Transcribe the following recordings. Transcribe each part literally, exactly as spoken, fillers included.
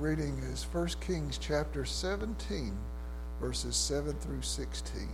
reading is First Kings chapter seventeen, verses seven through sixteen.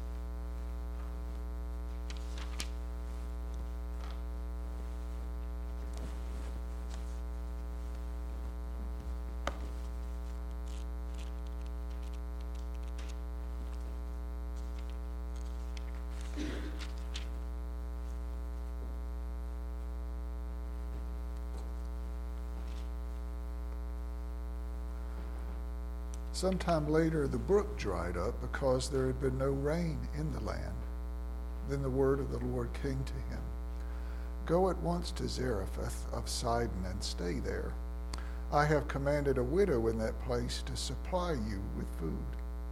Sometime later, the brook dried up because there had been no rain in the land. Then the word of the Lord came to him. Go at once to Zarephath of Sidon and stay there. I have commanded a widow in that place to supply you with food.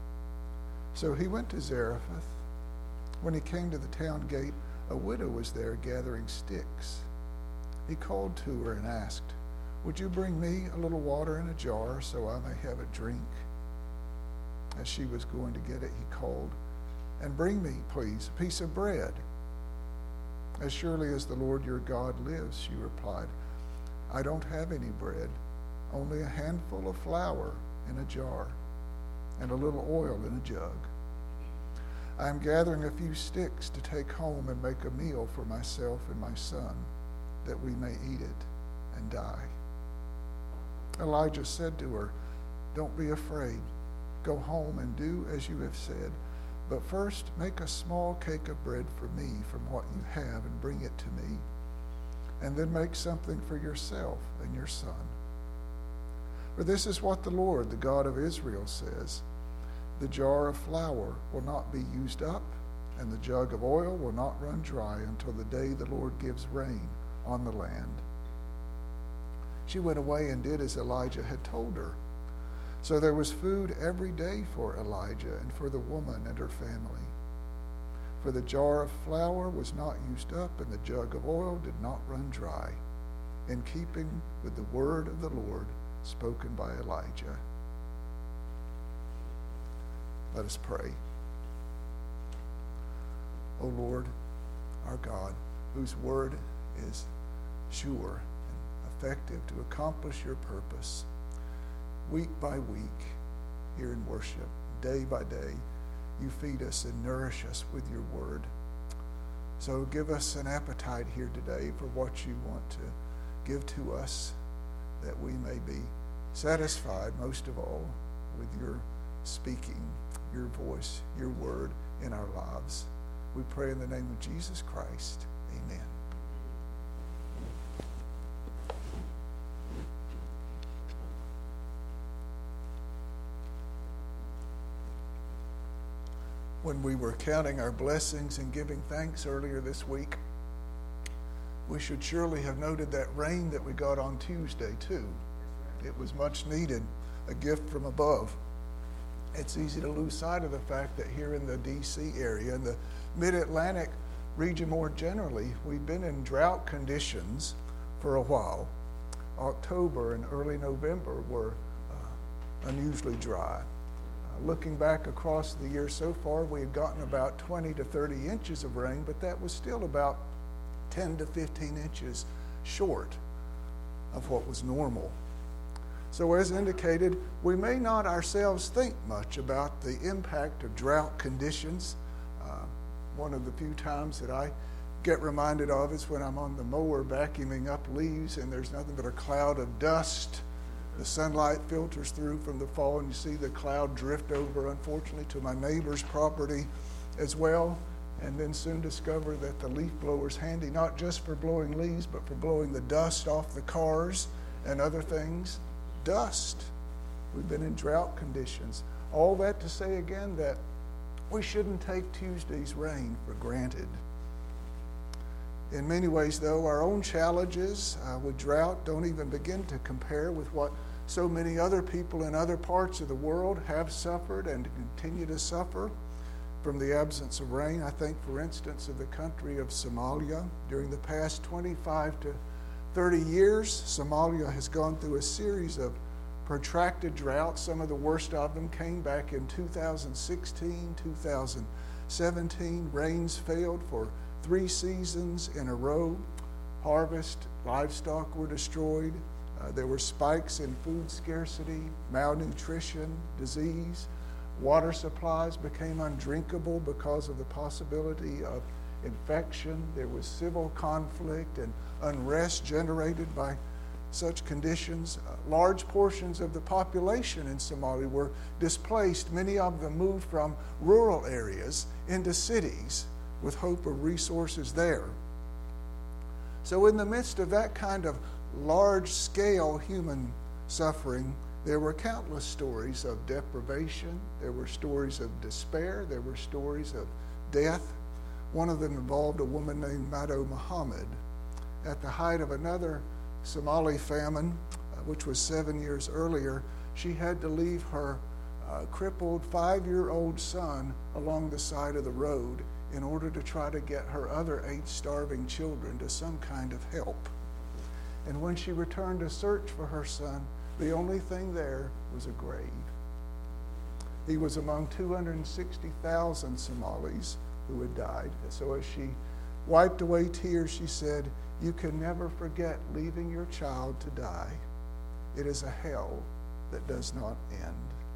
So he went to Zarephath. When he came to the town gate, a widow was there gathering sticks. He called to her and asked, Would you bring me a little water in a jar so I may have a drink? As she was going to get it, he called, And bring me, please, a piece of bread. As surely as the Lord your God lives, she replied, I don't have any bread, only a handful of flour in a jar and a little oil in a jug. I am gathering a few sticks to take home and make a meal for myself and my son, that we may eat it and die. Elijah said to her, Don't be afraid. Go home and do as you have said, but first make a small cake of bread for me from what you have and bring it to me, and then make something for yourself and your son. For this is what the Lord, the God of Israel, says, The jar of flour will not be used up, and the jug of oil will not run dry until the day the Lord gives rain on the land. She went away and did as Elijah had told her. So there was food every day for Elijah and for the woman and her family. For the jar of flour was not used up, and the jug of oil did not run dry, in keeping with the word of the Lord spoken by Elijah. Let us pray. O Lord, our God, whose word is sure and effective to accomplish your purpose, week by week, here in worship, day by day, you feed us and nourish us with your word. So give us an appetite here today for what you want to give to us, that we may be satisfied most of all with your speaking, your voice, your word in our lives. We pray in the name of Jesus Christ. Amen. When we were counting our blessings and giving thanks earlier this week, we should surely have noted that rain that we got on Tuesday too. It was much needed, a gift from above. It's easy to lose sight of the fact that here in the D C area, in the Mid-Atlantic region more generally, we've been in drought conditions for a while. October and early November were uh, unusually dry. Looking back across the year so far, we had gotten about twenty to thirty inches of rain, but that was still about ten to fifteen inches short of what was normal. So as indicated, we may not ourselves think much about the impact of drought conditions. Uh, one of the few times that I get reminded of is when I'm on the mower vacuuming up leaves and there's nothing but a cloud of dust. The sunlight filters through from the fall, and you see the cloud drift over, unfortunately, to my neighbor's property as well, and then soon discover that the leaf blower's handy not just for blowing leaves, but for blowing the dust off the cars and other things. Dust. We've been in drought conditions. All that to say again that we shouldn't take Tuesday's rain for granted. In many ways, though, our own challenges uh, with drought don't even begin to compare with what so many other people in other parts of the world have suffered and continue to suffer from the absence of rain. I think, for instance, of the country of Somalia. During the past twenty-five to thirty years, Somalia has gone through a series of protracted droughts. Some of the worst of them came back in two thousand sixteen, two thousand seventeen. Rains failed for three seasons in a row. Harvest, livestock were destroyed. Uh, there were spikes in food scarcity, malnutrition, disease. Water supplies became undrinkable because of the possibility of infection. There was civil conflict and unrest generated by such conditions. Uh, large portions of the population in Somalia were displaced. Many of them moved from rural areas into cities with hope of resources there. So in the midst of that kind of large-scale human suffering, there were countless stories of deprivation. There were stories of despair. There were stories of death. One of them involved a woman named Mado Muhammad. At the height of another Somali famine, uh, which was seven years earlier, she had to leave her uh, crippled five-year-old son along the side of the road in order to try to get her other eight starving children to some kind of help. And when she returned to search for her son, the only thing there was a grave. He was among two hundred sixty thousand Somalis who had died. So as she wiped away tears, she said, "You can never forget leaving your child to die. It is a hell that does not end."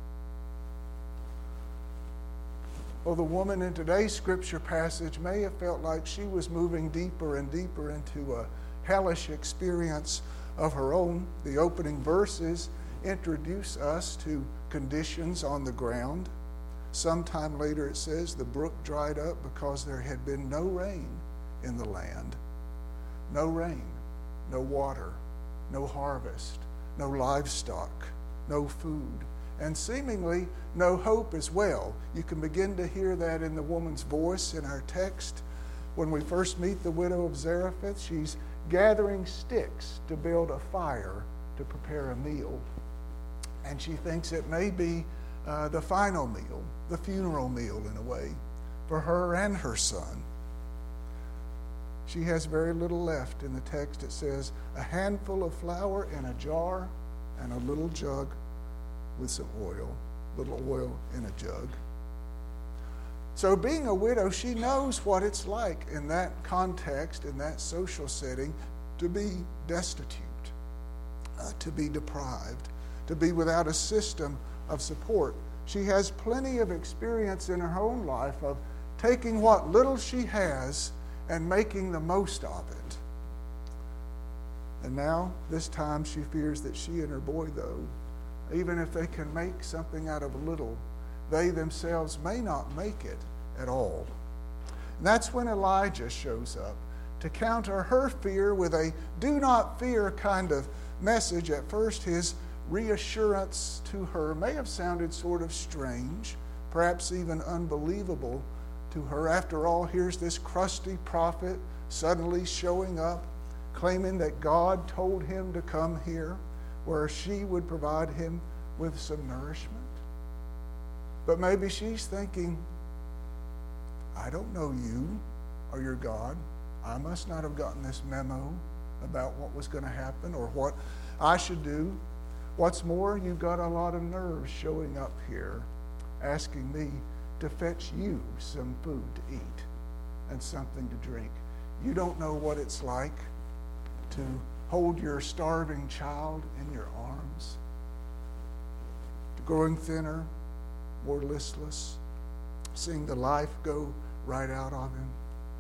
Well, the woman in today's scripture passage may have felt like she was moving deeper and deeper into a hellish experience of her own. The opening verses introduce us to conditions on the ground. Sometime later it says the brook dried up because there had been no rain in the land. No rain, no water, no harvest, no livestock, no food, and seemingly no hope as well. You can begin to hear that in the woman's voice in our text. When we first meet the widow of Zarephath, she's gathering sticks to build a fire to prepare a meal. And she thinks it may be uh, the final meal, the funeral meal in a way, for her and her son. She has very little left. In the text it says, a handful of flour in a jar and a little jug with some oil, little oil in a jug. So being a widow, she knows what it's like in that context, in that social setting, to be destitute, uh, to be deprived, to be without a system of support. She has plenty of experience in her own life of taking what little she has and making the most of it. And now, this time, she fears that she and her boy, though, even if they can make something out of little, they themselves may not make it at all. And that's when Elijah shows up to counter her fear with a do not fear kind of message. At first, his reassurance to her may have sounded sort of strange, perhaps even unbelievable to her. After all, here's this crusty prophet suddenly showing up, claiming that God told him to come here, where she would provide him with some nourishment. But maybe she's thinking, I don't know you or your God. I must not have gotten this memo about what was going to happen or what I should do. What's more, you've got a lot of nerves showing up here, asking me to fetch you some food to eat and something to drink. You don't know what it's like to hold your starving child in your arms, growing thinner, more listless, seeing the life go right out of him.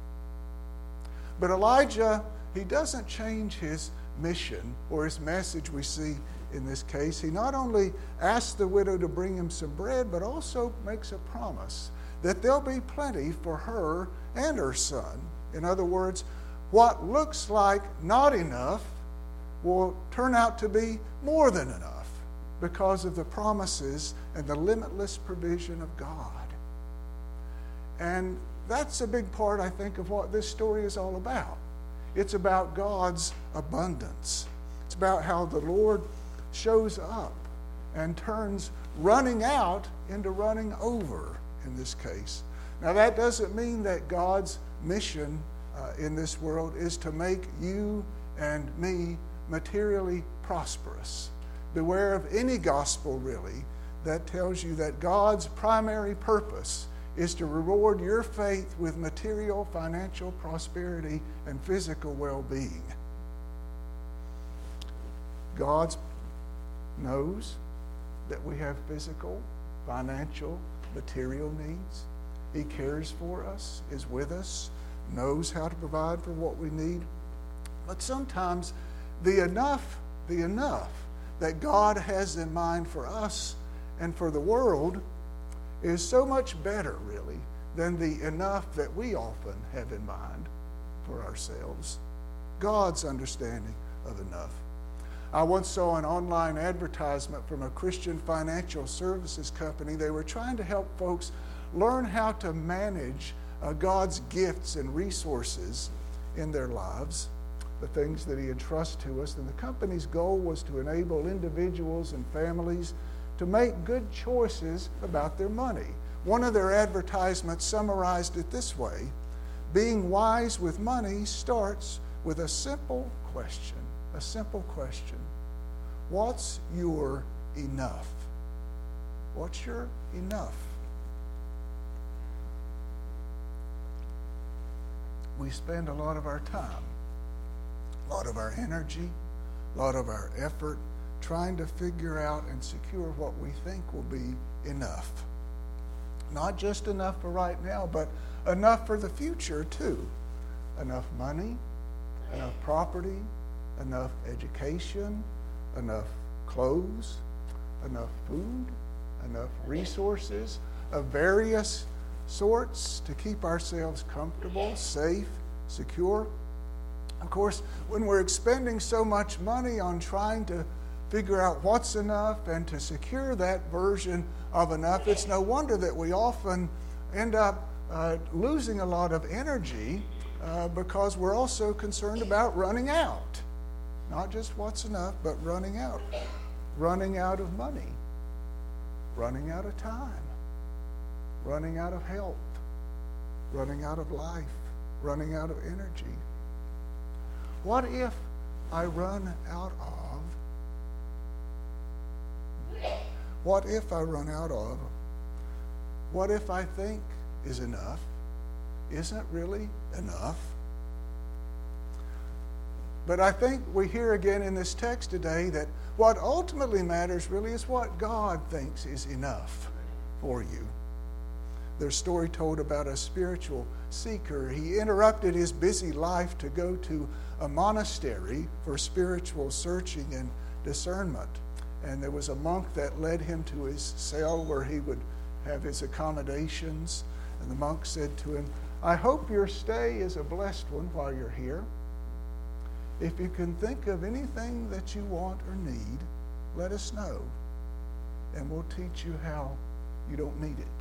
But Elijah, he doesn't change his mission or his message we see in this case. He not only asks the widow to bring him some bread, but also makes a promise that there'll be plenty for her and her son. In other words, what looks like not enough will turn out to be more than enough because of the promises and the limitless provision of God. And that's a big part, I think, of what this story is all about. It's about God's abundance. It's about how the Lord shows up and turns running out into running over in this case. Now, that doesn't mean that God's mission uh, in this world is to make you and me materially prosperous. Beware of any gospel, really, that tells you that God's primary purpose is to reward your faith with material, financial prosperity and physical well-being. God knows that we have physical, financial, material needs. He cares for us, is with us, knows how to provide for what we need. But sometimes the enough, the enough that God has in mind for us and for the world is so much better, really, than the enough that we often have in mind for ourselves. God's understanding of enough. I once saw an online advertisement from a Christian financial services company. They were trying to help folks learn how to manage uh, God's gifts and resources in their lives, the things that He entrusts to us. And the company's goal was to enable individuals and families to make good choices about their money. One of their advertisements summarized it this way: being wise with money starts with a simple question. A simple question. What's your enough? What's your enough? We spend a lot of our time, a lot of our energy, a lot of our effort trying to figure out and secure what we think will be enough. Not just enough for right now, but enough for the future too. Enough money, enough property, enough education, enough clothes, enough food, enough resources of various sorts to keep ourselves comfortable, safe, secure. Of course, when we're expending so much money on trying to figure out what's enough and to secure that version of enough, it's no wonder that we often end up uh, losing a lot of energy uh, because we're also concerned about running out. Not just what's enough, but running out. Running out of money. Running out of time. Running out of health. Running out of life. Running out of energy. What if I run out of? What if I run out of? What if I think is enough isn't really enough? But I think we hear again in this text today that what ultimately matters really is what God thinks is enough for you. There's a story told about a spiritual seeker. He interrupted his busy life to go to a monastery for spiritual searching and discernment. And there was a monk that led him to his cell where he would have his accommodations. And the monk said to him, "I hope your stay is a blessed one while you're here. If you can think of anything that you want or need, let us know, and we'll teach you how you don't need it."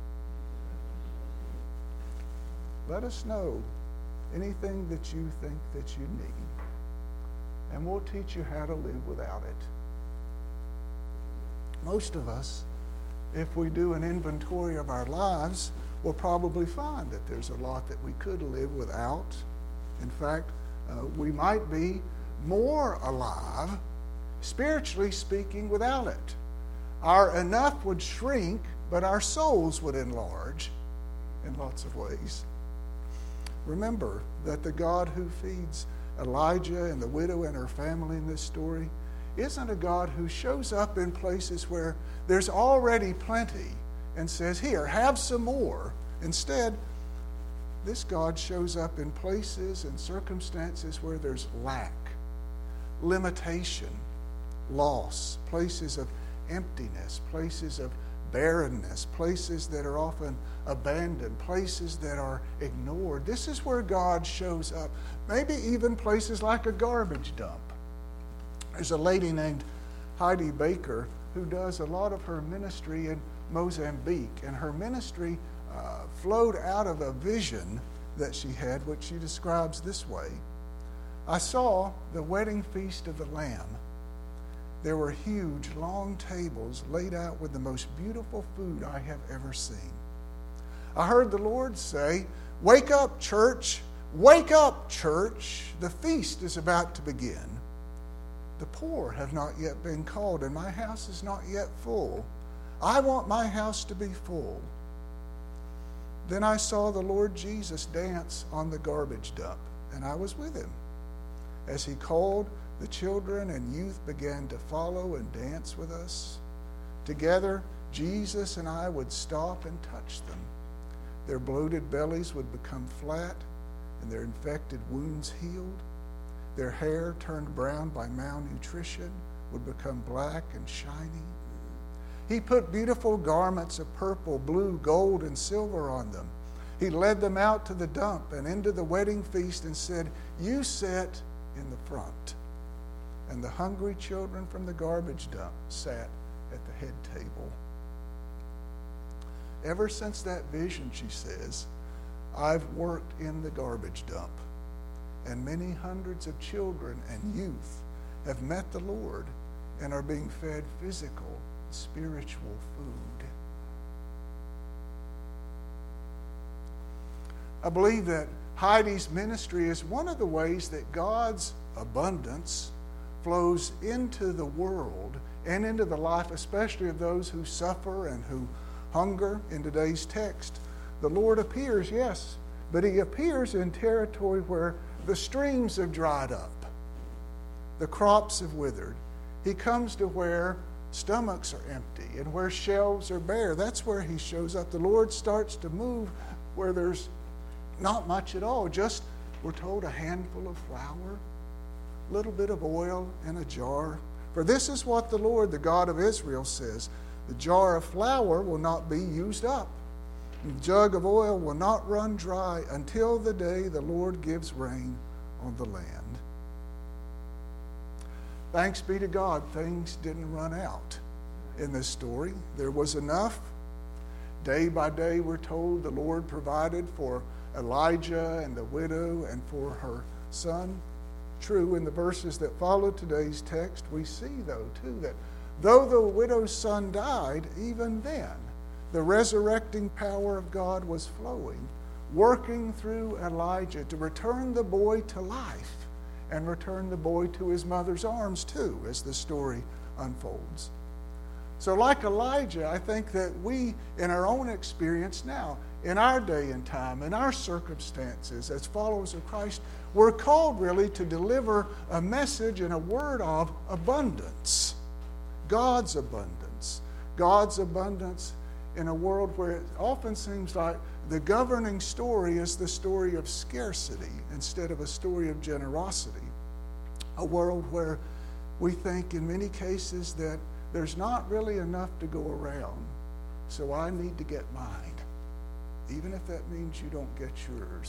Let us know anything that you think that you need, and we'll teach you how to live without it. Most of us, if we do an inventory of our lives, will probably find that there's a lot that we could live without. In fact, uh, we might be more alive, spiritually speaking, without it. Our enough would shrink, but our souls would enlarge in lots of ways. Remember that the God who feeds Elijah and the widow and her family in this story isn't a God who shows up in places where there's already plenty and says, "Here, have some more." Instead, this God shows up in places and circumstances where there's lack, limitation, loss, places of emptiness, places of barrenness, places that are often abandoned, places that are ignored. This is where God shows up. Maybe even places like a garbage dump. There's a lady named Heidi Baker who does a lot of her ministry in Mozambique, and her ministry uh, flowed out of a vision that she had, which she describes this way: "I saw the wedding feast of the Lamb. There were huge, long tables laid out with the most beautiful food I have ever seen. I heard the Lord say, 'Wake up, church! Wake up, church! The feast is about to begin. The poor have not yet been called, and my house is not yet full. I want my house to be full.' Then I saw the Lord Jesus dance on the garbage dump, and I was with him as he called The children and youth began to follow and dance with us. Together, Jesus and I would stop and touch them. Their bloated bellies would become flat and their infected wounds healed. Their hair, turned brown by malnutrition, would become black and shiny. He put beautiful garments of purple, blue, gold, and silver on them. He led them out to the dump and into the wedding feast and said, "You sit in the front." And the hungry children from the garbage dump sat at the head table. Ever since that vision, she says, I've worked in the garbage dump, and many hundreds of children and youth have met the Lord and are being fed physical, spiritual food. I believe that Heidi's ministry is one of the ways that God's abundance flows into the world and into the life, especially of those who suffer and who hunger. In today's text, the Lord appears, yes, but he appears in territory where the streams have dried up, the crops have withered. He comes to where stomachs are empty and where shelves are bare. That's where he shows up. The Lord starts to move where there's not much at all, just, we're told, a handful of flour, a little bit of oil in a jar. For this is what the Lord, the God of Israel, says, the jar of flour will not be used up, and the jug of oil will not run dry until the day the Lord gives rain on the land. Thanks be to God, things didn't run out in this story. There was enough. Day by day, we're told, the Lord provided for Elijah and the widow and for her son. True, in the verses that follow today's text, we see, though, too, that though the widow's son died, even then, the resurrecting power of God was flowing, working through Elijah to return the boy to life and return the boy to his mother's arms, too, as the story unfolds. So like Elijah, I think that we, in our own experience now, in our day and time, in our circumstances, as followers of Christ, we're called really to deliver a message and a word of abundance. God's abundance. God's abundance in a world where it often seems like the governing story is the story of scarcity instead of a story of generosity. A world where we think in many cases that there's not really enough to go around, so I need to get mine, even if that means you don't get yours.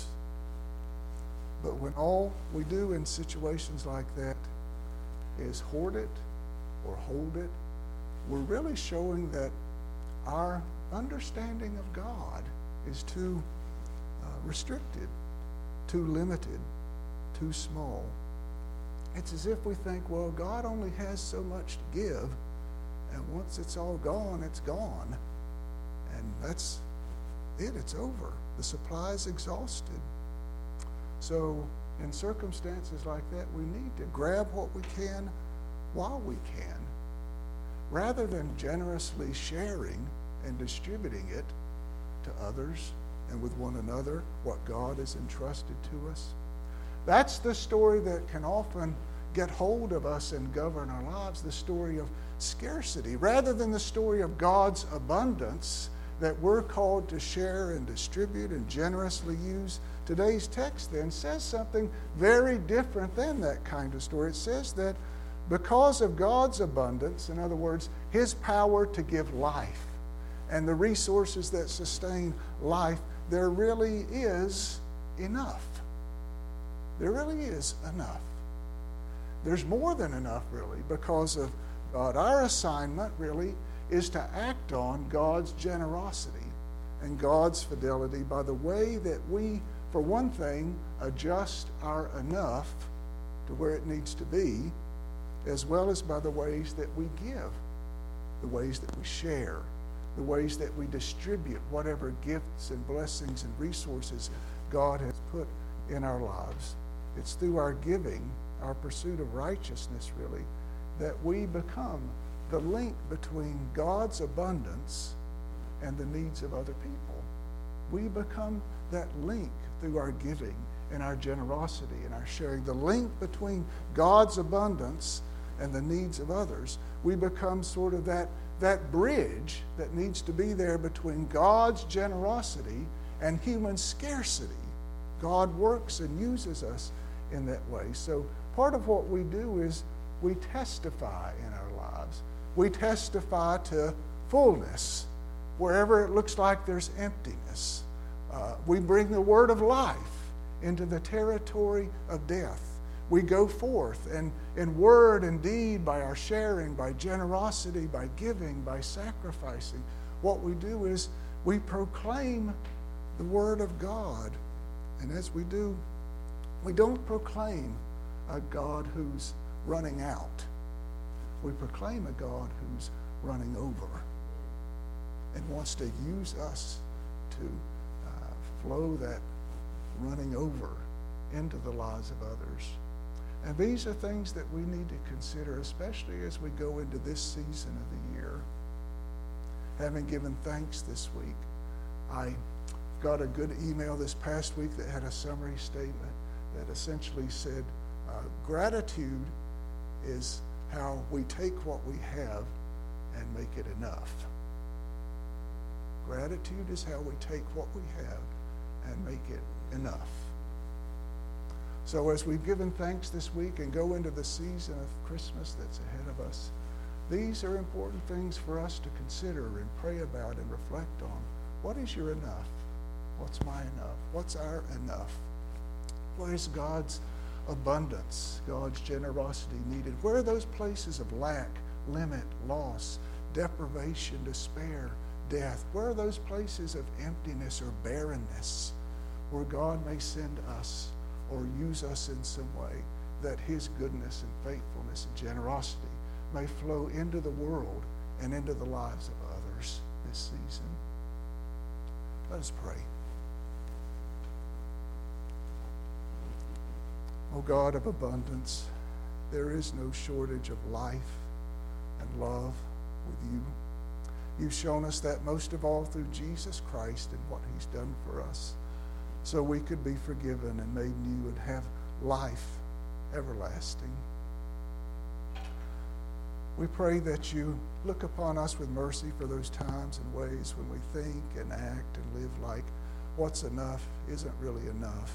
But when all we do in situations like that is hoard it or hold it, we're really showing that our understanding of God is too uh, restricted, too limited, too small. It's as if we think, well, God only has so much to give, and once it's all gone, it's gone. And that's it, it's over. The supply is exhausted. So in circumstances like that, we need to grab what we can while we can, rather than generously sharing and distributing it to others and with one another, what God has entrusted to us. That's the story that can often get hold of us and govern our lives, the story of scarcity, rather than the story of God's abundance that we're called to share and distribute and generously use. Today's text then says something very different than that kind of story. It says that because of God's abundance, in other words, his power to give life and the resources that sustain life, there really is enough. There really is enough. There's more than enough, really, because of God. Our assignment, really, is to act on God's generosity and God's fidelity by the way that we, for one thing, adjust our enough to where it needs to be, as well as by the ways that we give, the ways that we share, the ways that we distribute whatever gifts and blessings and resources God has put in our lives. It's through our giving, our pursuit of righteousness, really, that we become the link between God's abundance and the needs of other people. We become that link through our giving in our generosity and our sharing. The link between God's abundance and the needs of others, we become sort of that, that bridge that needs to be there between God's generosity and human scarcity. God works and uses us in that way. So part of what we do is we testify in our lives. We testify to fullness wherever it looks like there's emptiness. Uh, we bring the word of life into the territory of death. We go forth and in word and deed, by our sharing, by generosity, by giving, by sacrificing. What we do is we proclaim the word of God. And as we do, we don't proclaim a God who's running out. We proclaim a God who's running over and wants to use us to uh, flow that running over into the lives of others. And these are things that we need to consider, especially as we go into this season of the year. Having given thanks this week, I got a good email this past week that had a summary statement that essentially said, uh, gratitude is how we take what we have and make it enough. Gratitude is how we take what we have and make it enough. So as we've given thanks this week and go into the season of Christmas that's ahead of us, these are important things for us to consider and pray about and reflect on. What is your enough? What's my enough? What's our enough? Where is God's abundance, God's generosity needed? Where are those places of lack, limit, loss, deprivation, despair, death? Where are those places of emptiness or barrenness where God may send us or use us in some way that his goodness and faithfulness and generosity may flow into the world and into the lives of others this season? Let us pray. O God of abundance, there is no shortage of life and love with you. You've shown us that most of all through Jesus Christ and what he's done for us, so we could be forgiven and made new and have life everlasting. We pray that you look upon us with mercy for those times and ways when we think and act and live like what's enough isn't really enough.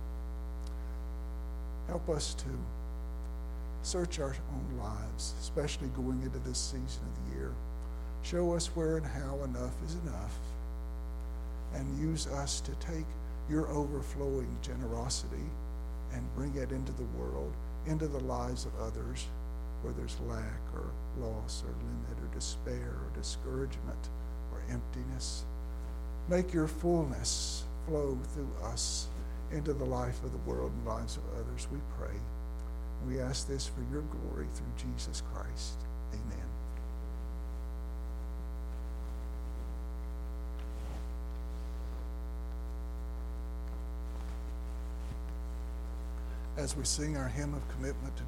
Help us to search our own lives, especially going into this season of the year. Show us where and how enough is enough, and use us to take your overflowing generosity and bring it into the world, into the lives of others, where there's lack or loss or limit or despair or discouragement or emptiness. Make your fullness flow through us into the life of the world and lives of others, we pray. We ask this for your glory through Jesus Christ. Amen. As we sing our hymn of commitment today,